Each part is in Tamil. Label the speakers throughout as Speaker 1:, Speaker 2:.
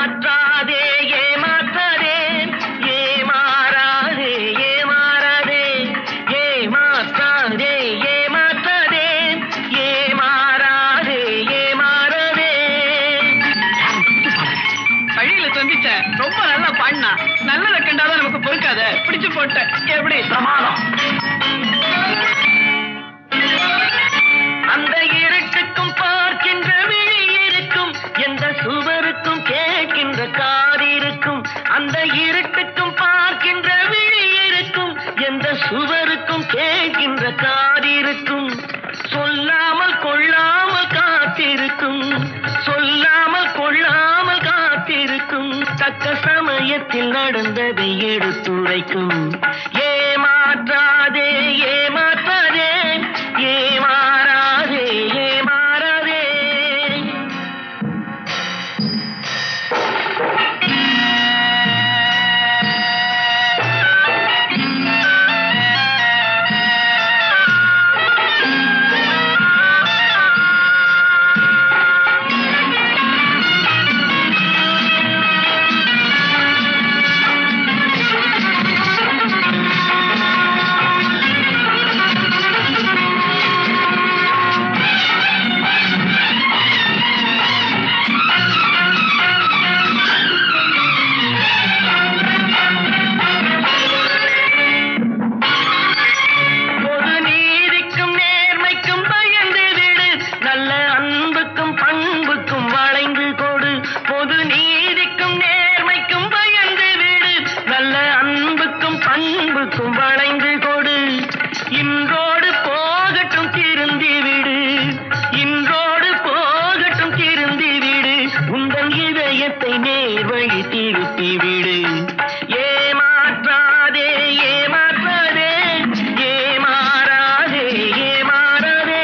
Speaker 1: ஏமாற்றாதே ஏமாற்றாதே ஏமாறாதே ஏமாறாதே ஏமாற்றாதே ஏமாற்றாதே ஏமாறாதே ஏமாறாதே.
Speaker 2: வழியில சந்திச்ச ரொம்ப நல்லா பாடினா, நல்லதை கண்டாதான் நமக்கு பொறுக்காத, பிடிச்சு போட்ட. எப்படி
Speaker 1: சமாதம். அந்த இருட்டுக்கும் பார்க்கின்ற விழி இருக்கும், எந்த சுவருக்கும் கேட்கின்ற காது இருக்கும். அந்த இருட்டுக்கும் பார்க்கின்ற விழி இருக்கும், எந்த சுவருக்கும் கேட்கின்ற காது இருக்கும். சொல்லாமல் கொள்ளாமல் காத்திருக்கும், சொல்லாமல் கொள்ளாமல் காத்திருக்கும். தக்க சமயத்தில் நடந்ததை எடுத்துரைக்கும். ஏமாற்றாதே ஏமாற்றாதே ஏமாறாதே ஏமாறாதே. வளைந்து கொடு. இன்றோடு போகட்டும் திருந்தி விடு, இன்றோடு போகட்டும் திருந்தி விடு. உங்கள் இதயத்தை நேர் வழி திருப்பி விடு. ஏமாற்றாதே ஏமாற்றாதே ஏமாறாதே ஏமாறாதே.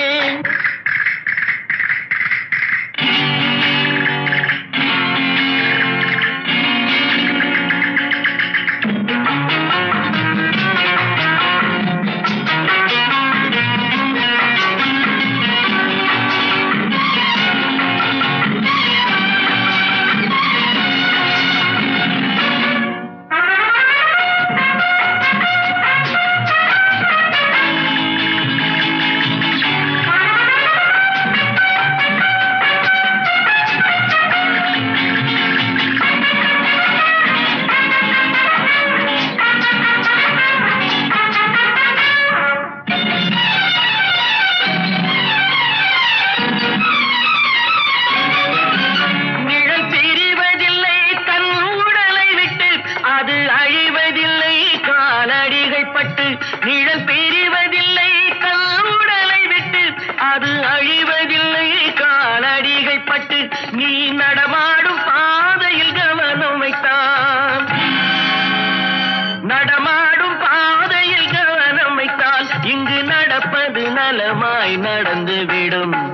Speaker 1: நிழல் பிரிவதில்லை தன் உடலை விட்டு, அது அழிவதில்லை காலடிகள் பட்டு. நீ நடமாடும் பாதையில் கவனம் வைத்தான், நடமாடும் பாதையில் கவனம் வைத்தால் இங்கு நடப்பது நலமாய் நடந்துவிடும்.